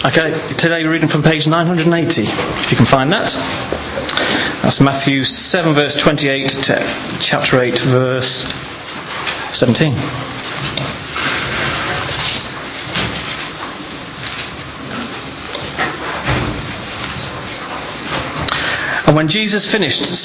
Okay, today we're reading from page 980, if you can find that. That's Matthew 7 verse 28 to chapter 8 verse 17. And when Jesus finished these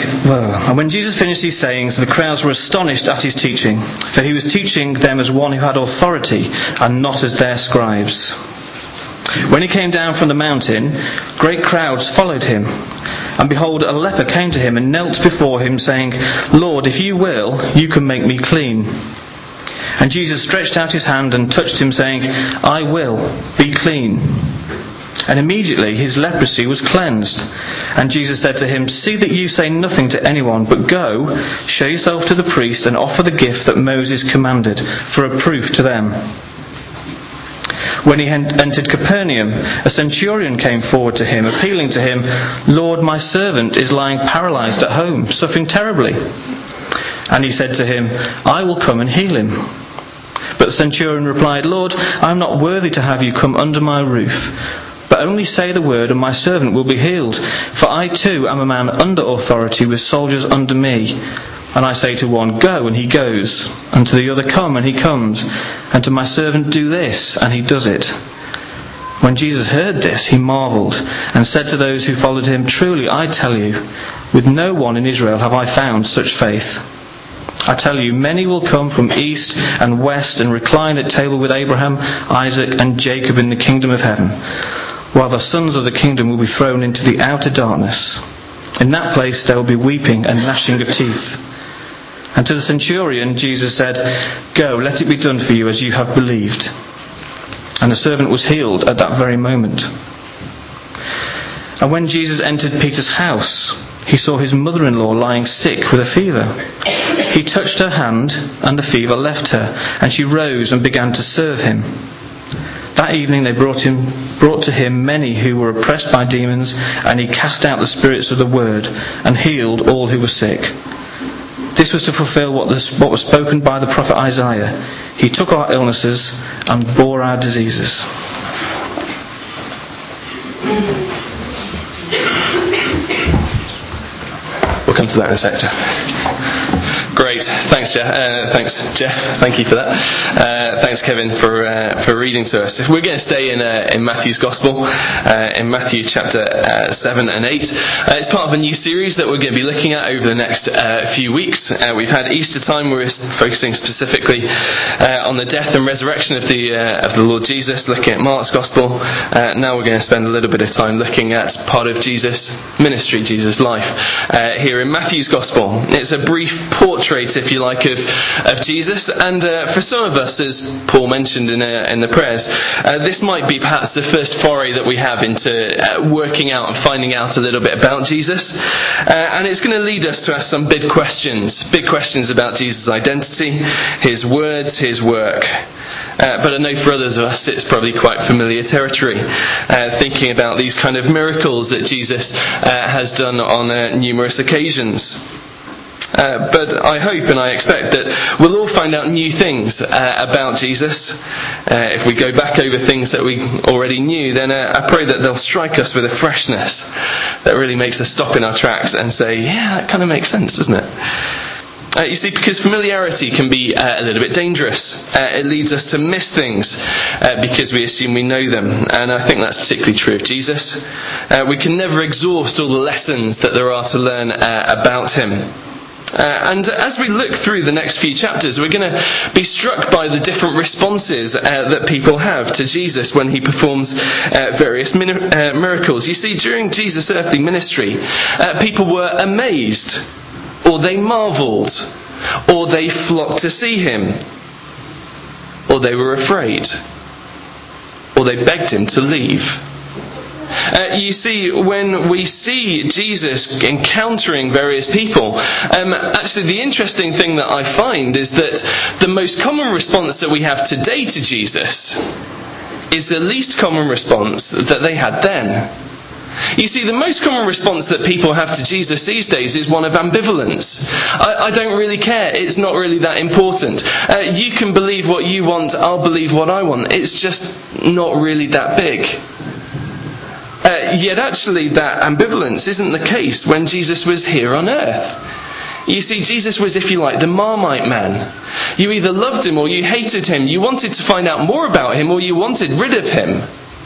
sayings, the crowds were astonished at his teaching, for he was teaching them as one who had authority and not as their scribes. When he came down from the mountain, great crowds followed him. And behold, a leper came to him and knelt before him, saying, "Lord, if you will, you can make me clean." And Jesus stretched out his hand and touched him, saying, "I will, be clean." And immediately his leprosy was cleansed. And Jesus said to him, "See that you say nothing to anyone, but go, show yourself to the priest, and offer the gift that Moses commanded, for a proof to them." When he entered Capernaum, a centurion came forward to him, appealing to him, "Lord, my servant is lying paralyzed at home, suffering terribly." And he said to him, "I will come and heal him." But the centurion replied, "Lord, I am not worthy to have you come under my roof. But only say the word, and my servant will be healed. For I too am a man under authority, with soldiers under me. And I say to one, 'Go,' and he goes. And to the other, 'Come,' and he comes. And to my servant, 'Do this,' and he does it." When Jesus heard this, he marveled, and said to those who followed him, "Truly, I tell you, with no one in Israel have I found such faith. I tell you, many will come from east and west and recline at table with Abraham, Isaac, and Jacob in the kingdom of heaven, while the sons of the kingdom will be thrown into the outer darkness. In that place there will be weeping and gnashing of teeth." And to the centurion Jesus said, "Go, let it be done for you as you have believed." And the servant was healed at that very moment. And when Jesus entered Peter's house, he saw his mother-in-law lying sick with a fever. He touched her hand, and the fever left her, and she rose and began to serve him. That evening they brought to him many who were oppressed by demons, and he cast out the spirits of the word and healed all who were sick. This was to fulfill what was spoken by the prophet Isaiah. He took our illnesses and bore our diseases. We'll come to that in a sector. Great, thanks Jeff. Thank you for that. Thanks Kevin for reading to us. If we're going to stay in Matthew's Gospel, in Matthew chapter 7 and 8, it's part of a new series that we're going to be looking at over the next few weeks. We've had Easter time where we're focusing specifically on the death and resurrection of the Lord Jesus, looking at Mark's Gospel. Now we're going to spend a little bit of time looking at part of Jesus' ministry, Jesus' life, here in Matthew's Gospel. It's a brief portrait, if you like, of Jesus, and for some of us, as Paul mentioned in the prayers, this might be perhaps the first foray that we have into working out and finding out a little bit about Jesus, and it's going to lead us to ask some big questions about Jesus' identity, his words, his work. But I know for others of us it's probably quite familiar territory, thinking about these kind of miracles that Jesus has done on numerous occasions. But I hope and I expect that we'll all find out new things about Jesus. If we go back over things that we already knew, then I pray that they'll strike us with a freshness that really makes us stop in our tracks and say, yeah, that kind of makes sense, doesn't it? You see, because familiarity can be a little bit dangerous. It leads us to miss things because we assume we know them. And I think that's particularly true of Jesus. We can never exhaust all the lessons that there are to learn about him. And as we look through the next few chapters, we're going to be struck by the different responses that people have to Jesus when he performs various miracles. You see, during Jesus' earthly ministry, people were amazed, or they marvelled, or they flocked to see him, or they were afraid, or they begged him to leave. You see, when we see Jesus encountering various people, actually the interesting thing that I find is that the most common response that we have today to Jesus is the least common response that they had then. You see, the most common response that people have to Jesus these days is one of ambivalence. I don't really care. It's not really that important. You can believe what you want. I'll believe what I want. It's just not really that big. Yet actually that ambivalence isn't the case when Jesus was here on earth. You see, Jesus was, if you like, the Marmite man. You either loved him or you hated him. You wanted to find out more about him or you wanted rid of him.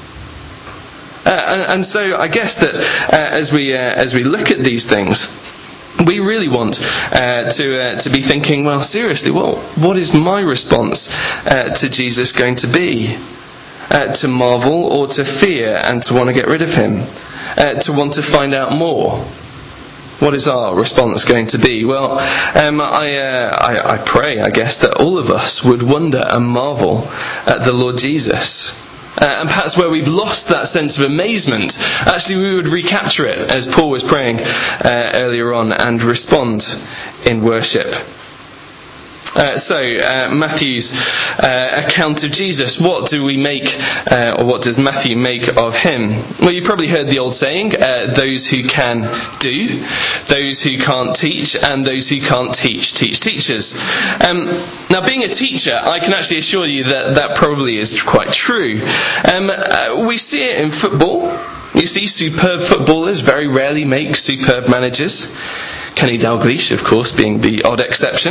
And so I guess that as we look at these things, we really want to be thinking, well, seriously, what is my response to Jesus going to be? To marvel or to fear and to want to get rid of him? To want to find out more? What is our response going to be? Well, I pray, I guess, that all of us would wonder and marvel at the Lord Jesus. And perhaps where we've lost that sense of amazement, actually we would recapture it as Paul was praying earlier on and respond in worship. Matthew's account of Jesus, what do we make, or what does Matthew make of him? Well, you probably heard the old saying, those who can do, those who can't teach, and those who can't teach teachers. Now, being a teacher, I can actually assure you that probably is quite true. We see it in football. You see, superb footballers very rarely make superb managers. Kenny Dalglish, of course, being the odd exception.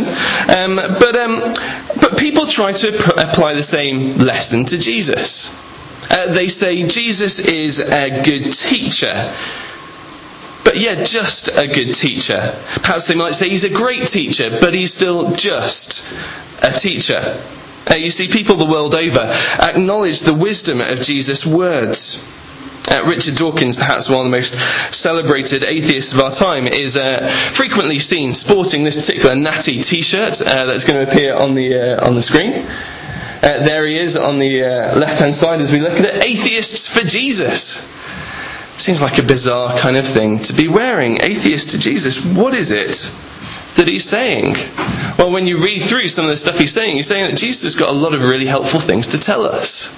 But people try to apply the same lesson to Jesus. They say Jesus is a good teacher. But just a good teacher. Perhaps they might say he's a great teacher, but he's still just a teacher. You see, people the world over acknowledge the wisdom of Jesus' words. Richard Dawkins, perhaps one of the most celebrated atheists of our time, is frequently seen sporting this particular natty T-shirt that's going to appear on the screen. There he is on the left-hand side as we look at it. Atheists for Jesus. Seems like a bizarre kind of thing to be wearing. Atheist to Jesus. What is it that he's saying? Well, when you read through some of the stuff he's saying that Jesus has got a lot of really helpful things to tell us.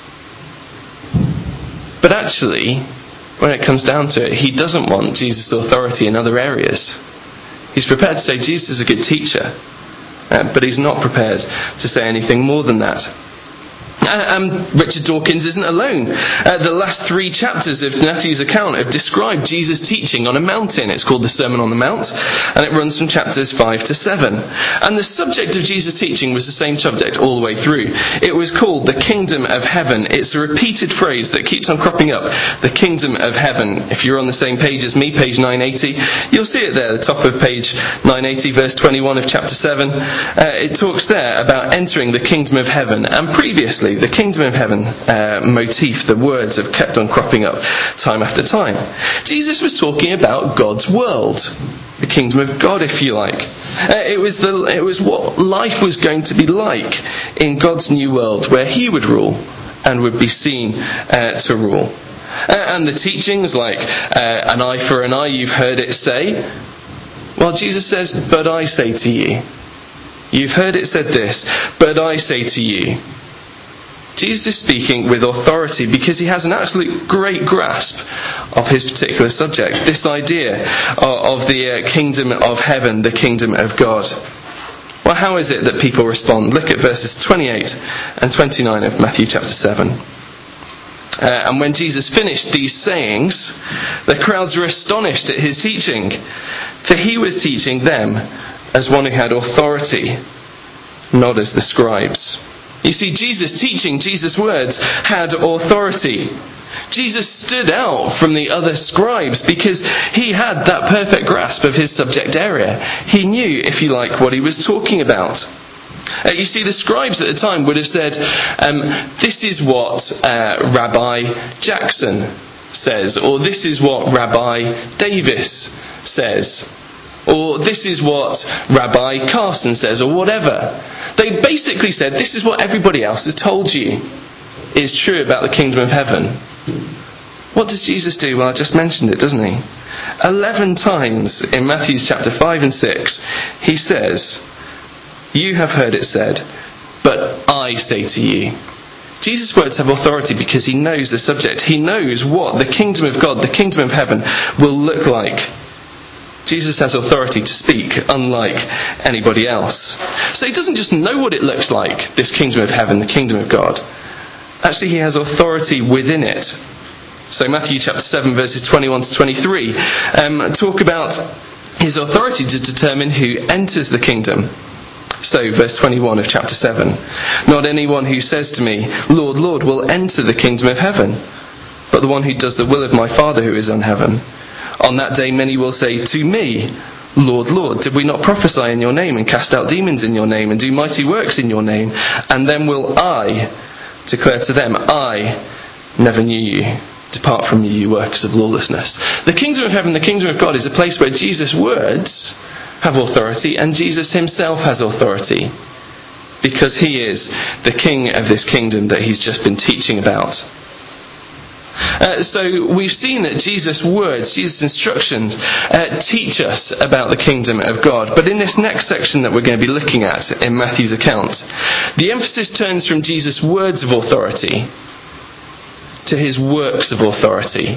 But actually, when it comes down to it, he doesn't want Jesus' authority in other areas. He's prepared to say Jesus is a good teacher, but he's not prepared to say anything more than that. And Richard Dawkins isn't alone. The last 3 chapters of Matthew's account have described Jesus' teaching on a mountain. It's called the Sermon on the Mount, and it runs from chapters 5 to 7. And the subject of Jesus' teaching was the same subject all the way through. It was called the Kingdom of Heaven. It's a repeated phrase that keeps on cropping up. The Kingdom of Heaven. If you're on the same page as me, page 980, you'll see it there, the top of page 980, verse 21 of chapter 7. It talks there about entering the Kingdom of Heaven. And previously, the Kingdom of Heaven motif, the words have kept on cropping up time after time. Jesus was talking about God's world, the kingdom of God, if you like. It was what life was going to be like in God's new world, where he would rule and would be seen to rule. And the teachings like an eye for an eye, you've heard it say. Well, Jesus says, but I say to you. You've heard it said this, but I say to you. Jesus is speaking with authority because he has an absolute great grasp of his particular subject. This idea of the kingdom of heaven, the kingdom of God. Well, how is it that people respond? Look at verses 28 and 29 of Matthew chapter 7. And when Jesus finished these sayings, the crowds were astonished at his teaching, for he was teaching them as one who had authority, not as the scribes. You see, Jesus' teaching, Jesus' words had authority. Jesus stood out from the other scribes because he had that perfect grasp of his subject area. He knew, if you like, what he was talking about. You see, the scribes at the time would have said, this is what Rabbi Jackson says, or this is what Rabbi Davis says. Or this is what Rabbi Carson says, or whatever. They basically said, this is what everybody else has told you is true about the kingdom of heaven. What does Jesus do? Well, I just mentioned it, doesn't he? 11 times in Matthew chapter 5 and 6, he says, you have heard it said, but I say to you. Jesus' words have authority because he knows the subject. He knows what the kingdom of God, the kingdom of heaven, will look like. Jesus has authority to speak, unlike anybody else. So he doesn't just know what it looks like, this kingdom of heaven, the kingdom of God. Actually, he has authority within it. So Matthew chapter 7 verses 21 to 23 talk about his authority to determine who enters the kingdom. So verse 21 of chapter 7. Not anyone who says to me, Lord, Lord, will enter the kingdom of heaven, but the one who does the will of my Father who is in heaven. On that day many will say to me, Lord, Lord, did we not prophesy in your name and cast out demons in your name and do mighty works in your name? And then will I declare to them, I never knew you. Depart from me, you workers of lawlessness. The kingdom of heaven, the kingdom of God, is a place where Jesus' words have authority and Jesus himself has authority, because he is the king of this kingdom that he's just been teaching about. So we've seen that Jesus' words, Jesus' instructions teach us about the kingdom of God. But in this next section that we're going to be looking at in Matthew's account, the emphasis turns from Jesus' words of authority to his works of authority.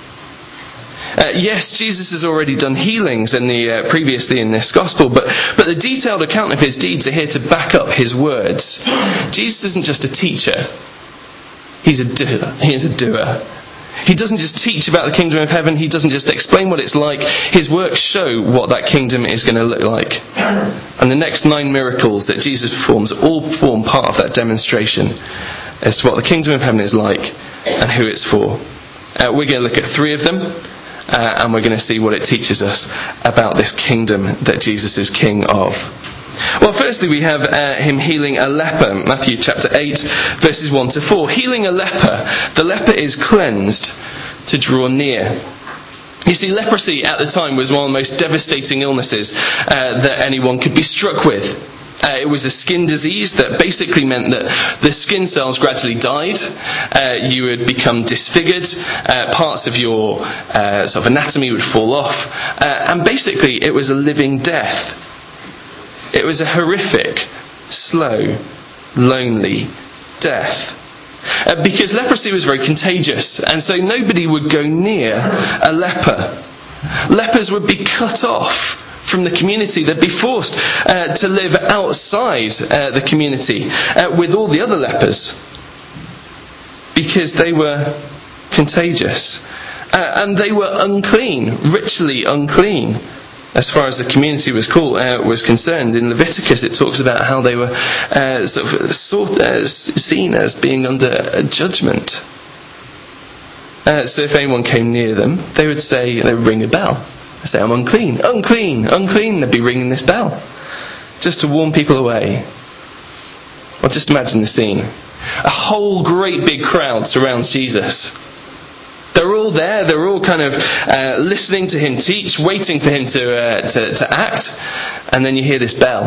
Yes, Jesus has already done healings previously in this gospel, but the detailed account of his deeds are here to back up his words. Jesus isn't just a teacher. He's a doer. He is a doer. He doesn't just teach about the kingdom of heaven. He doesn't just explain what it's like. His works show what that kingdom is going to look like. And the next 9 miracles that Jesus performs all form part of that demonstration as to what the kingdom of heaven is like and who it's for. We're going to look at 3 of them, and we're going to see what it teaches us about this kingdom that Jesus is king of. Well, firstly we have him healing a leper, Matthew chapter 8 verses 1 to 4. Healing a leper. The leper is cleansed to draw near. You see, leprosy at the time was one of the most devastating illnesses that anyone could be struck with. It was a skin disease that basically meant that the skin cells gradually died. You would become disfigured. Parts of your sort of anatomy would fall off. And basically it was a living death. It was a horrific, slow, lonely death. Because leprosy was very contagious, and so nobody would go near a leper. Lepers would be cut off from the community. They'd be forced to live outside the community with all the other lepers, because they were contagious. And they were unclean, ritually unclean, as far as the community was concerned. In Leviticus it talks about how they were seen as being under a judgment. So if anyone came near them, they would ring a bell. They'd say, I'm unclean, unclean, unclean. They'd be ringing this bell just to warn people away. Well, just imagine the scene. A whole great big crowd surrounds Jesus. They're all there. They're all kind of listening to him teach, waiting for him to act. And then you hear this bell.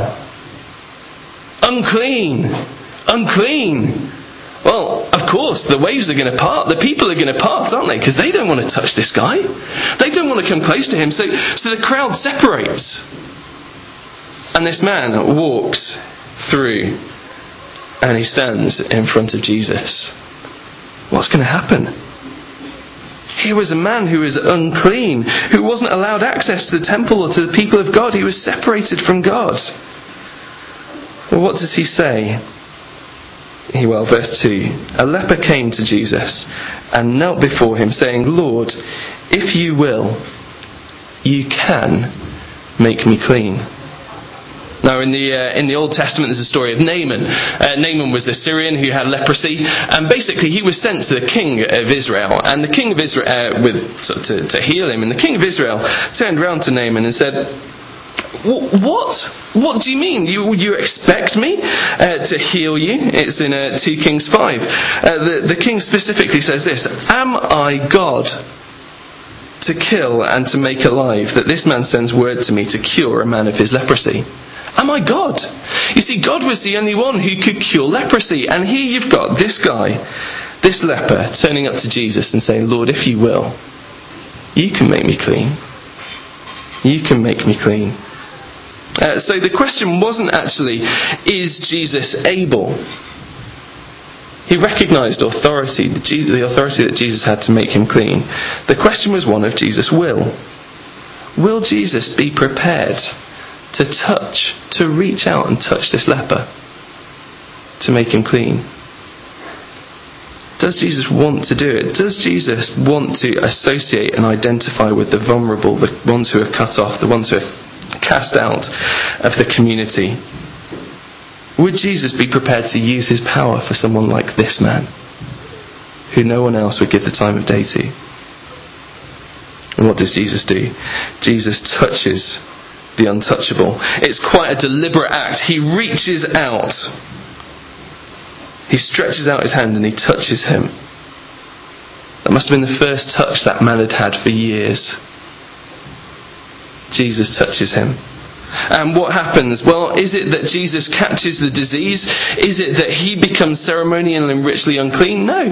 Unclean! Unclean! Well, of course, the waves are going to part. The people are going to part, aren't they? Because they don't want to touch this guy. They don't want to come close to him. So the crowd separates. And this man walks through. And he stands in front of Jesus. What's going to happen? Here was a man who was unclean, who wasn't allowed access to the temple or to the people of God. He was separated from God. Well, what does he say? Well, verse 2. A leper came to Jesus and knelt before him, saying, Lord, if you will, you can make me clean. Now, in the Old Testament, there's a story of Naaman. Naaman was the Syrian who had leprosy, and basically he was sent to the king of Israel, and the king of Israel to heal him. And the king of Israel turned round to Naaman and said, "What? What do you mean? You expect me to heal you?" It's in 2 Kings 5. The king specifically says this: "Am I God to kill and to make alive, that this man sends word to me to cure a man of his leprosy?" Am I God? You see, God was the only one who could cure leprosy. And here you've got this guy, this leper, turning up to Jesus and saying, Lord, if you will, you can make me clean. You can make me clean. So the question wasn't actually, is Jesus able? He recognized authority, the authority that Jesus had to make him clean. The question was one of Jesus' will. Will Jesus be prepared to reach out and touch this leper, to make him clean? Does Jesus want to do it? Does Jesus want to associate and identify with the vulnerable, the ones who are cut off, the ones who are cast out of the community? Would Jesus be prepared to use his power for someone like this man, who no one else would give the time of day to? And what does Jesus do? Jesus touches the untouchable. It's quite a deliberate act. He reaches out. He stretches out his hand and he touches him. That must have been the first touch that man had had for years. Jesus touches him. And what happens? Well, is it that Jesus catches the disease? Is it that he becomes ceremonial and ritually unclean? No.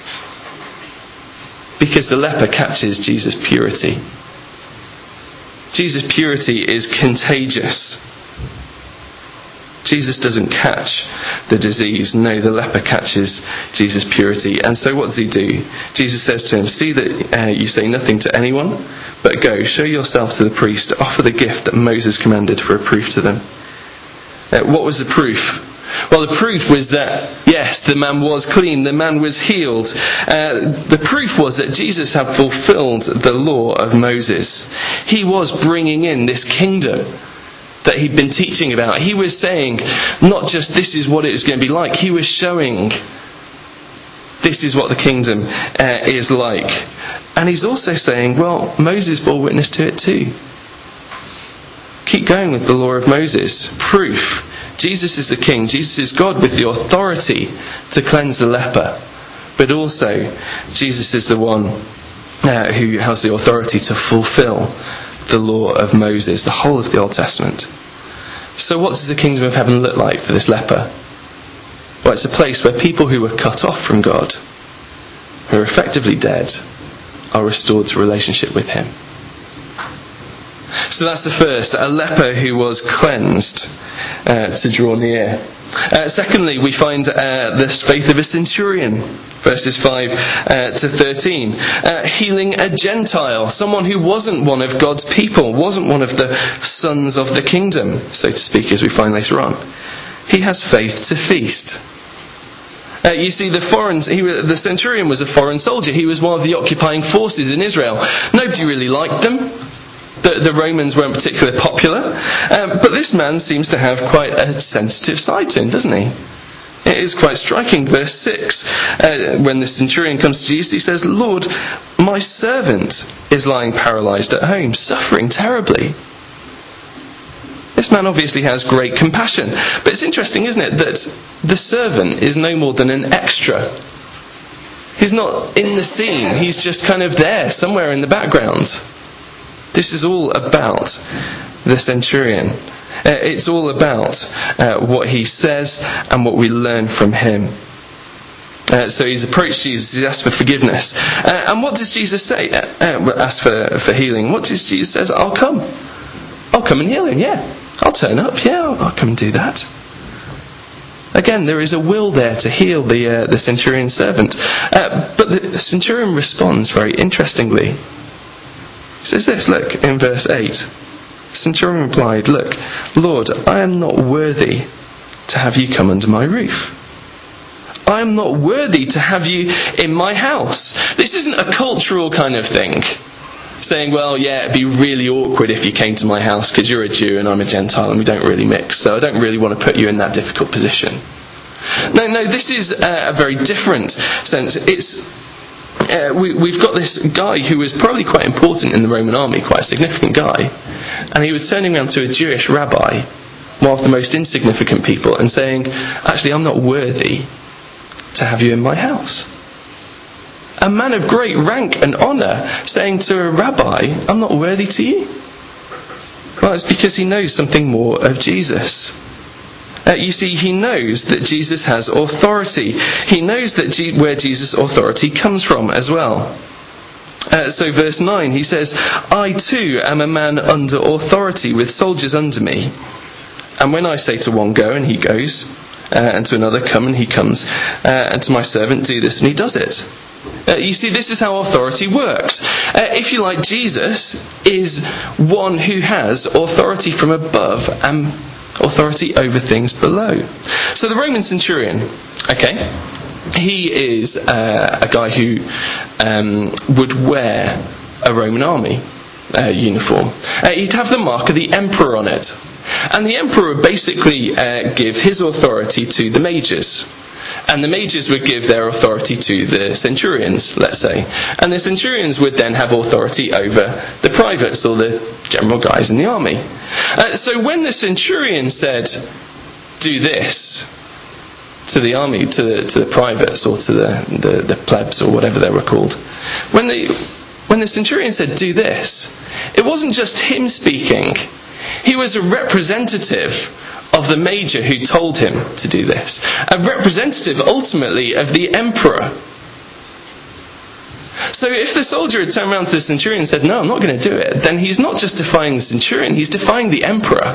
Because the leper catches Jesus' purity. Jesus' purity is contagious. Jesus doesn't catch the disease. No, the leper catches Jesus' purity. And so what does he do? Jesus says to him, see that you say nothing to anyone, but go, show yourself to the priest, offer the gift that Moses commanded for a proof to them. What was the proof? Well, the proof was that, yes, the man was clean, the man was healed. The proof was that Jesus had fulfilled the law of Moses. He was bringing in this kingdom that he'd been teaching about. He was saying, not just this is what it is going to be like, he was showing this is what the kingdom is like. And he's also saying, well, Moses bore witness to it too. Keep going with the law of Moses. Proof. Jesus is the king. Jesus is God with the authority to cleanse the leper. But also, Jesus is the one who has the authority to fulfill the law of Moses, the whole of the Old Testament. So what does the kingdom of heaven look like for this leper? Well, it's a place where people who were cut off from God, who are effectively dead, are restored to relationship with him. So that's the first, a leper who was cleansed to draw near. Secondly, we find the faith of a centurion, verses 5 to 13. Healing a Gentile, someone who wasn't one of God's people, wasn't one of the sons of the kingdom, so to speak, as we find later on. He has faith to feast. You see, the centurion was a foreign soldier. He was one of the occupying forces in Israel. Nobody really liked them. The Romans weren't particularly popular. But this man seems to have quite a sensitive side to him, doesn't he? It is quite striking. Verse 6, when the centurion comes to Jesus, he says, Lord, my servant is lying paralysed at home, suffering terribly. This man obviously has great compassion. But it's interesting, isn't it, that the servant is no more than an extra. He's not in the scene. He's just kind of there, somewhere in the background. This is all about the centurion. It's all about what he says and what we learn from him. So he's approached Jesus, he's asked for forgiveness. And what does Jesus say? Ask for healing. What does Jesus say? I'll come and heal him, yeah. I'll turn up, yeah, I'll come and do that. Again, there is a will there to heal the centurion's servant. But the centurion responds very interestingly. He says this, look, in verse 8. The centurion replied, look, Lord, I am not worthy to have you come under my roof. I am not worthy to have you in my house. This isn't a cultural kind of thing. Saying, well, yeah, it'd be really awkward if you came to my house because you're a Jew and I'm a Gentile and we don't really mix. So I don't really want to put you in that difficult position. No, this is a very different sense. We've got this guy who was probably quite important in the Roman army, quite a significant guy, and he was turning around to a Jewish rabbi, one of the most insignificant people, and saying, actually, I'm not worthy to have you in my house. A man of great rank and honour saying to a rabbi, I'm not worthy to you. Well, it's because he knows something more of Jesus. You see, he knows that Jesus has authority. He knows that where Jesus' authority comes from as well. So verse 9, he says, I too am a man under authority with soldiers under me. And when I say to one, go, and he goes, and to another, come, and he comes, and to my servant, do this, and he does it. You see, this is how authority works. If you like, Jesus is one who has authority from above and authority over things below. So the Roman centurion, okay, he is a guy who would wear a Roman army uniform. He'd have the mark of the emperor on it. And the emperor would basically give his authority to the mages. And the mages would give their authority to the centurions, let's say. And the centurions would then have authority over the privates or the general guys in the army. So when the centurion said, do this, to the army, to the privates or to the plebs or whatever they were called, when the centurion said, do this, it wasn't just him speaking. He was a representative of the major who told him to do this. A representative, ultimately, of the emperor. So if the soldier had turned around to the centurion and said, no, I'm not going to do it, then he's not just defying the centurion, he's defying the emperor.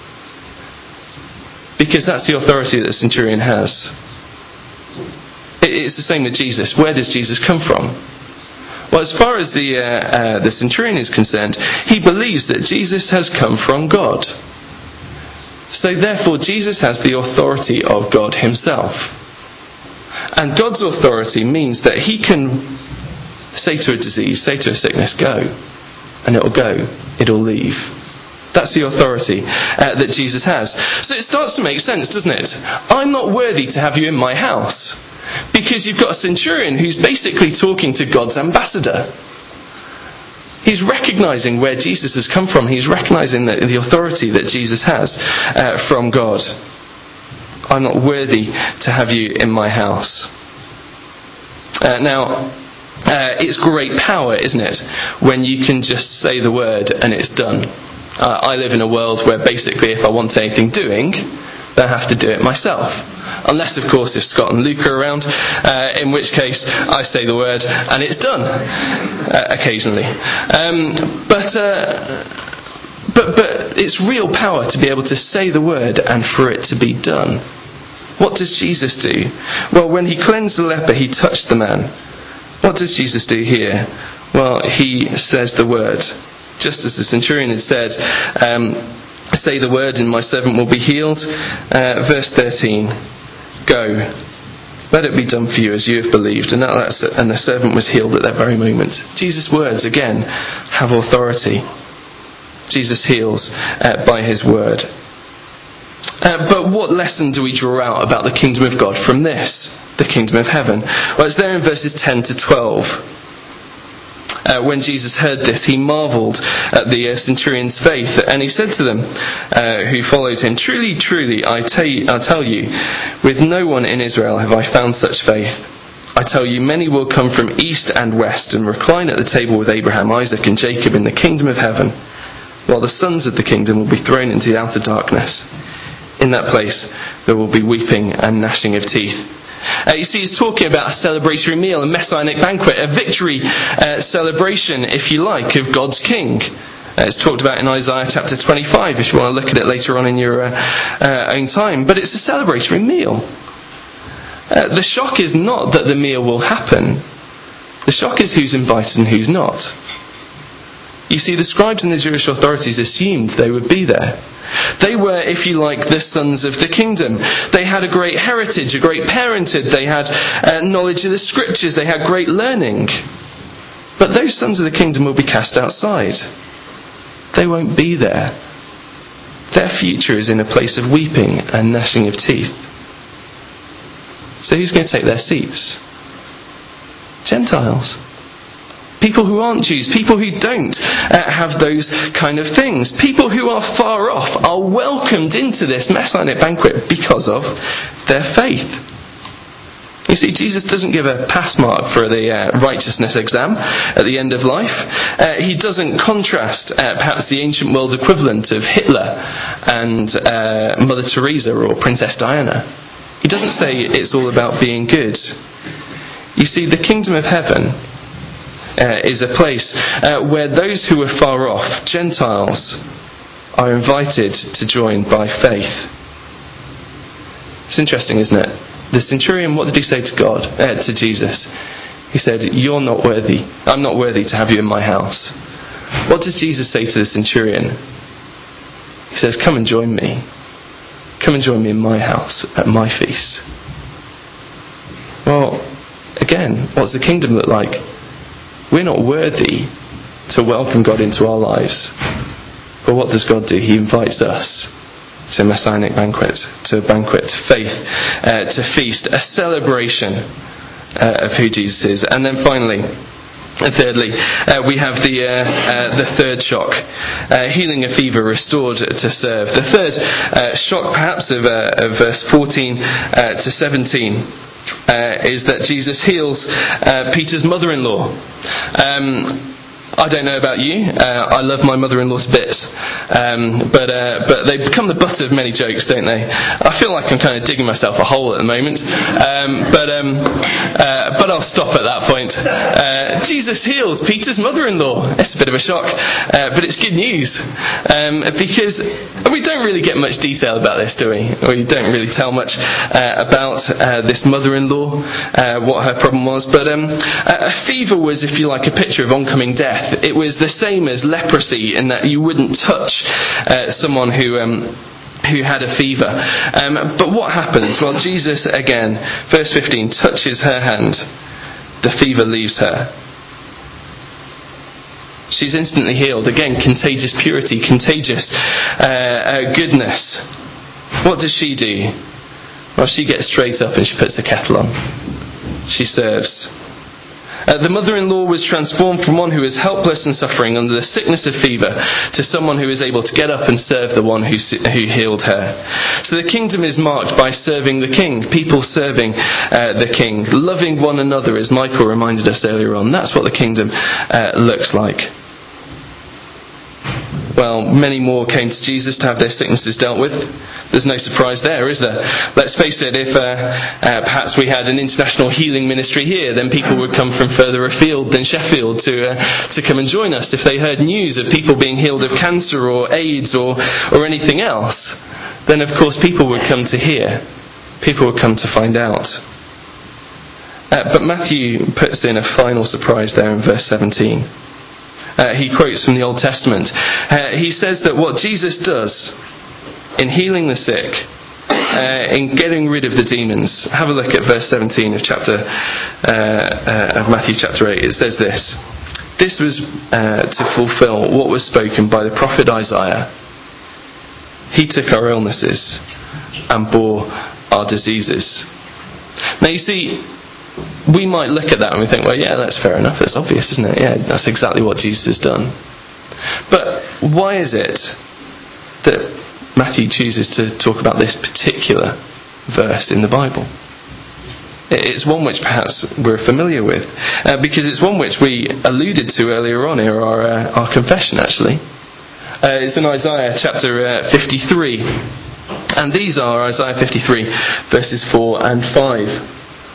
Because that's the authority that the centurion has. It's the same with Jesus. Where does Jesus come from? Well, as far as the centurion is concerned, he believes that Jesus has come from God. So therefore, Jesus has the authority of God himself. And God's authority means that he can say to a disease, say to a sickness, go. And it'll go. It'll leave. That's the authority that Jesus has. So it starts to make sense, doesn't it? I'm not worthy to have you in my house. Because you've got a centurion who's basically talking to God's ambassador. He's recognizing where Jesus has come from. He's recognizing the authority that Jesus has from God. I'm not worthy to have you in my house. Now, it's great power, isn't it, when you can just say the word and it's done. I live in a world where basically if I want anything doing, then I have to do it myself. Unless, of course, if Scott and Luke are around, in which case I say the word and it's done, occasionally. But it's real power to be able to say the word and for it to be done. What does Jesus do? Well, when he cleansed the leper, he touched the man. What does Jesus do here? Well, he says the word. Just as the centurion had said, say the word and my servant will be healed. Verse 13, go, let it be done for you as you have believed. And the servant was healed at that very moment. Jesus' words, again, have authority. Jesus heals by his word. But what lesson do we draw out about the kingdom of God from this, the kingdom of heaven? Well, it's there in verses 10 to 12. When Jesus heard this, he marvelled at the centurion's faith, and he said to them who followed him, truly, truly, I tell you, with no one in Israel have I found such faith. I tell you, many will come from east and west and recline at the table with Abraham, Isaac and Jacob in the kingdom of heaven, while the sons of the kingdom will be thrown into the outer darkness. In that place there will be weeping and gnashing of teeth. You see, he's talking about a celebratory meal, a messianic banquet, a victory celebration, if you like, of God's king. It's talked about in Isaiah chapter 25, if you want to look at it later on in your own time. But it's a celebratory meal. The shock is not that the meal will happen. The shock is who's invited and who's not. You see, the scribes and the Jewish authorities assumed they would be there. They were, if you like, the sons of the kingdom. They had a great heritage, a great parentage. They had knowledge of the scriptures. They had great learning. But those sons of the kingdom will be cast outside. They won't be there. Their future is in a place of weeping and gnashing of teeth. So who's going to take their seats? Gentiles. People who aren't Jews, people who don't have those kind of things. People who are far off are welcomed into this messianic banquet because of their faith. You see, Jesus doesn't give a pass mark for the righteousness exam at the end of life. He doesn't contrast perhaps the ancient world equivalent of Hitler and Mother Teresa or Princess Diana. He doesn't say it's all about being good. You see, the kingdom of heaven is a place where those who are far off, Gentiles, are invited to join by faith. It's interesting, isn't it? The centurion, what did he say to Jesus? He said, you're not worthy. I'm not worthy to have you in my house. What does Jesus say to the centurion? He says, come and join me. Come and join me in my house at my feast. Well, again, what's the kingdom look like? We're not worthy to welcome God into our lives. But what does God do? He invites us to a messianic banquet, to a banquet, to faith, to feast, a celebration of who Jesus is. And then finally, thirdly, we have the third shock, healing a fever, restored to serve. The third shock, perhaps, of verse 14 to 17 is that Jesus heals Peter's mother-in-law. I don't know about you. I love my mother-in-law to bits, but they become the butt of many jokes, don't they? I feel like I'm kind of digging myself a hole at the moment, but I'll stop at that point. Jesus heals Peter's mother-in-law. It's a bit of a shock, but it's good news because we don't really get much detail about this, do we? We don't really tell much about this mother-in-law, what her problem was. But a fever was, if you like, a picture of oncoming death. It was the same as leprosy in that you wouldn't touch someone who had a fever. But what happens? Well, Jesus, again, verse 15, touches her hand. The fever leaves her. She's instantly healed. Again, contagious purity, contagious goodness. What does she do? Well, she gets straight up and she puts the kettle on. She serves. The mother-in-law was transformed from one who was helpless and suffering under the sickness of fever to someone who was able to get up and serve the one who healed her. So the kingdom is marked by serving the king, people serving the king, loving one another, as Michael reminded us earlier on. That's what the kingdom looks like. Well, many more came to Jesus to have their sicknesses dealt with. There's no surprise there, is there? Let's face it, if perhaps we had an international healing ministry here, then people would come from further afield than Sheffield to come and join us. If they heard news of people being healed of cancer or AIDS or anything else, then of course people would come to hear. People would come to find out. But Matthew puts in a final surprise there in verse 17. He quotes from the Old Testament. He says that what Jesus does in healing the sick, in getting rid of the demons. Have a look at verse 17 of Matthew chapter 8. It says this. This was to fulfill what was spoken by the prophet Isaiah. He took our illnesses and bore our diseases. Now you see, we might look at that and we think, well, yeah, that's fair enough. That's obvious, isn't it? Yeah, that's exactly what Jesus has done. But why is it that Matthew chooses to talk about this particular verse in the Bible? It's one which perhaps we're familiar with, because it's one which we alluded to earlier on in our confession, actually. It's in Isaiah chapter 53. And these are Isaiah 53, verses 4 and 5.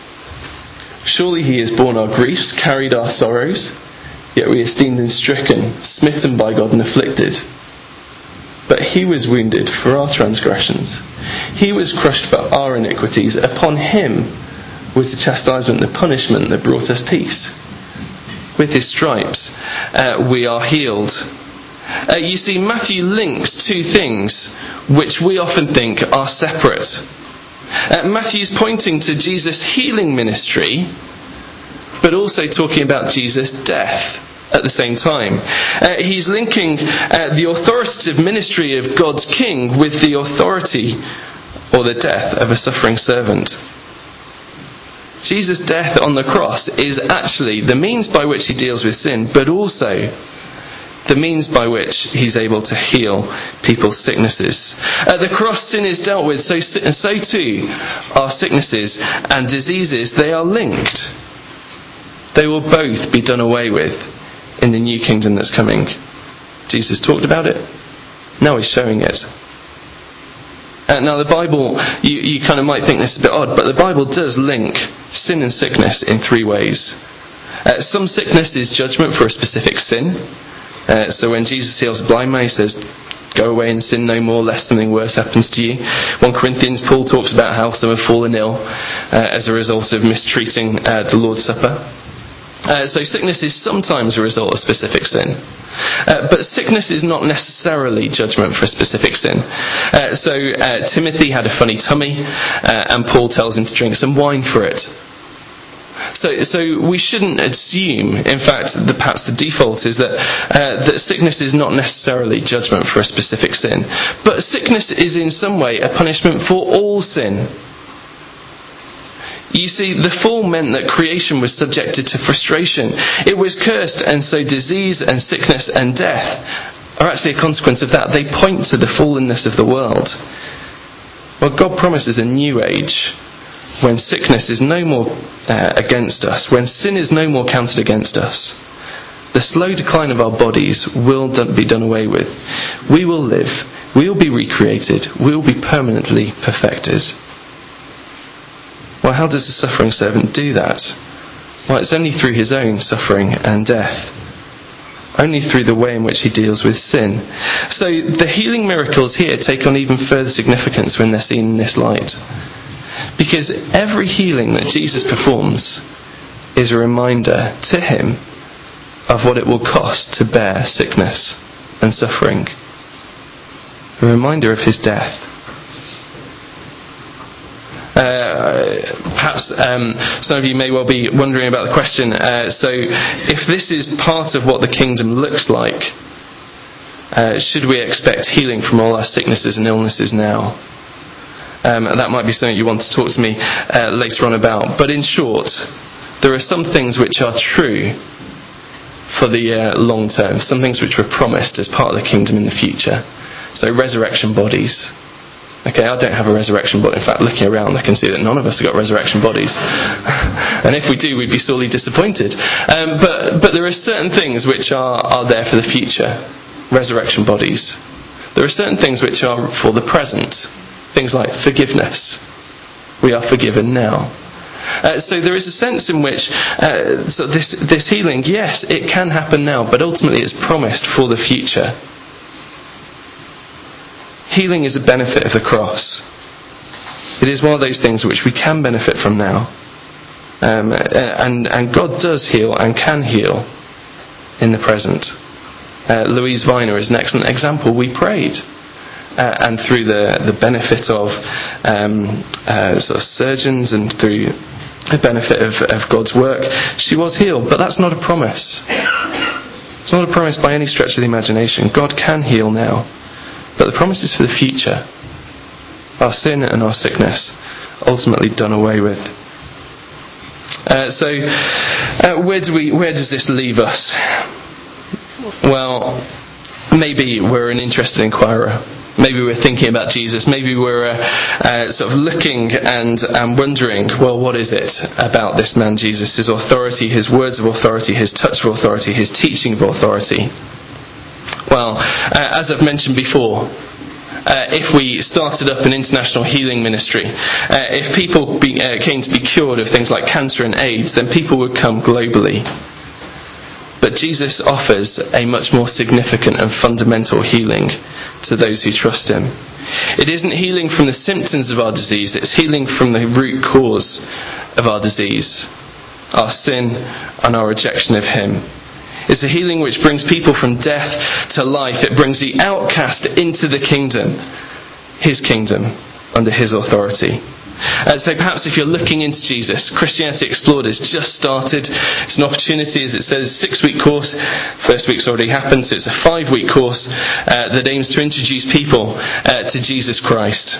Surely he has borne our griefs, carried our sorrows, yet we esteemed him stricken, smitten by God and afflicted. But he was wounded for our transgressions. He was crushed for our iniquities. Upon him was the chastisement, the punishment that brought us peace. With his stripes we are healed. You see, Matthew links two things which we often think are separate. Matthew's pointing to Jesus' healing ministry, but also talking about Jesus' death at the same time. He's linking the authoritative ministry of God's king with the authority or the death of a suffering servant. Jesus' death on the cross is actually the means by which he deals with sin, but also the means by which he's able to heal people's sicknesses. At the cross, sin is dealt with, so too are sicknesses and diseases. They are linked. They will both be done away with in the new kingdom that's coming. Jesus talked about it. Now he's showing it. Now the Bible, you kind of might think this is a bit odd, but the Bible does link sin and sickness in three ways. Some sickness is judgment for a specific sin. So when Jesus heals a blind man, he says, go away and sin no more, lest something worse happens to you. 1 Corinthians, Paul talks about how some have fallen ill as a result of mistreating the Lord's Supper. So sickness is sometimes a result of specific sin. But sickness is not necessarily judgment for a specific sin. So Timothy had a funny tummy, and Paul tells him to drink some wine for it. So we shouldn't assume, in fact, perhaps the default is that sickness is not necessarily judgment for a specific sin, but sickness is in some way a punishment for all sin. You see, the fall meant that creation was subjected to frustration. It was cursed, and so disease and sickness and death are actually a consequence of that. They point to the fallenness of the world. Well, God promises a new age when sickness is no more against us, when sin is no more counted against us. The slow decline of our bodies will be done away with. We will live. We will be recreated. We will be permanently perfected. Well, how does the suffering servant do that? Well, it's only through his own suffering and death. Only through the way in which he deals with sin. So the healing miracles here take on even further significance when they're seen in this light. Because every healing that Jesus performs is a reminder to him of what it will cost to bear sickness and suffering. A reminder of his death. Perhaps some of you may well be wondering about the question, so if this is part of what the kingdom looks like, should we expect healing from all our sicknesses and illnesses now? That might be something you want to talk to me later on about. But in short, there are some things which are true for the long term, some things which were promised as part of the kingdom in the future. So resurrection bodies. Okay, I don't have a resurrection body. In fact, looking around, I can see that none of us have got resurrection bodies. And if we do, we'd be sorely disappointed. But there are certain things which are there for the future. Resurrection bodies. There are certain things which are for the present. Things like forgiveness. We are forgiven now. So there is a sense in which so this healing, yes, it can happen now, but ultimately it's promised for the future. Healing is a benefit of the cross. It is one of those things which we can benefit from now. And God does heal and can heal in the present. Louise Viner is an excellent example. We prayed. And through the benefit of sort of surgeons and through the benefit of God's work, she was healed. But that's not a promise. It's not a promise by any stretch of the imagination. God can heal now. But the promise is for the future. Our sin and our sickness ultimately done away with. So where does this leave us? Well, maybe we're an interested inquirer. Maybe we're thinking about Jesus. Maybe we're sort of looking and wondering, well, what is it about this man Jesus? His authority, his words of authority, his touch of authority, his teaching of authority. Well, as I've mentioned before, if we started up an international healing ministry, if people came to be cured of things like cancer and AIDS, then people would come globally. But Jesus offers a much more significant and fundamental healing to those who trust him. It isn't healing from the symptoms of our disease, it's healing from the root cause of our disease, our sin and our rejection of him. It's a healing which brings people from death to life. It brings the outcast into the kingdom, his kingdom, under his authority. So perhaps if you're looking into Jesus, Christianity Explored has just started. It's an opportunity, as it says, 6-week course. First week's already happened, so it's a 5-week course that aims to introduce people to Jesus Christ.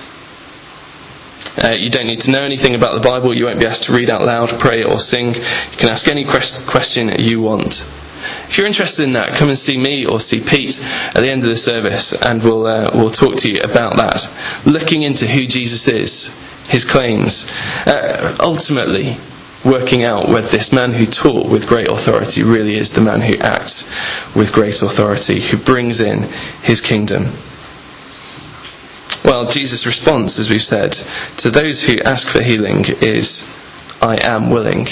You don't need to know anything about the Bible. You won't be asked to read out loud, pray or sing. You can ask any question you want. If you're interested in that, come and see me or see Pete at the end of the service, and we'll talk to you about that. Looking into who Jesus is, his claims, ultimately working out whether this man who taught with great authority really is the man who acts with great authority, who brings in his kingdom. Well, Jesus' response, as we've said, to those who ask for healing is, I am willing.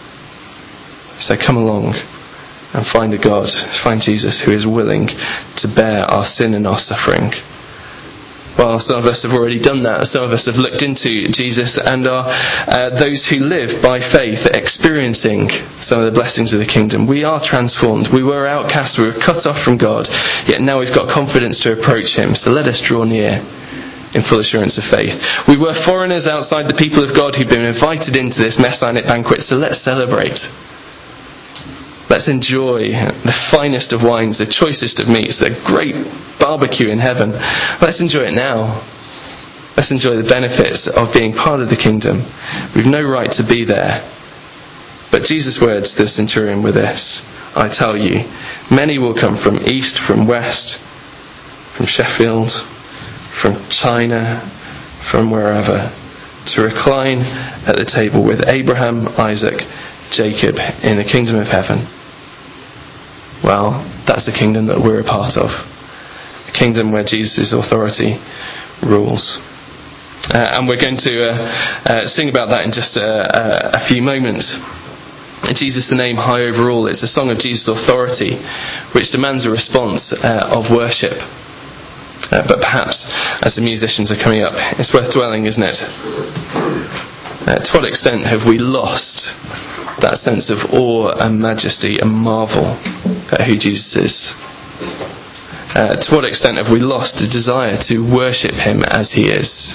So come along and find a God, find Jesus who is willing to bear our sin and our suffering. Well, some of us have already done that. Some of us have looked into Jesus and are those who live by faith, experiencing some of the blessings of the kingdom. We are transformed. We were outcast. We were cut off from God. Yet now we've got confidence to approach him. So let us draw near in full assurance of faith. We were foreigners outside the people of God who've been invited into this messianic banquet, so let's celebrate. Let's enjoy the finest of wines, the choicest of meats, the great barbecue in heaven. Let's enjoy it now. Let's enjoy the benefits of being part of the kingdom. We've no right to be there. But Jesus' words to the centurion were this: I tell you, many will come from east, from west, from Sheffield, from China, from wherever, to recline at the table with Abraham, Isaac, Jacob in the kingdom of heaven. Well, that's the kingdom that we're a part of. A kingdom where Jesus' authority rules. And we're going to sing about that in just a few moments. Jesus, the name high over all. It's a song of Jesus' authority, which demands a response of worship. But perhaps, as the musicians are coming up, it's worth dwelling, isn't it? To what extent have we lost that sense of awe and majesty and marvel at who Jesus is? To what extent have we lost the desire to worship him as he is?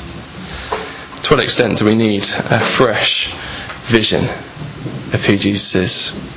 To what extent do we need a fresh vision of who Jesus is?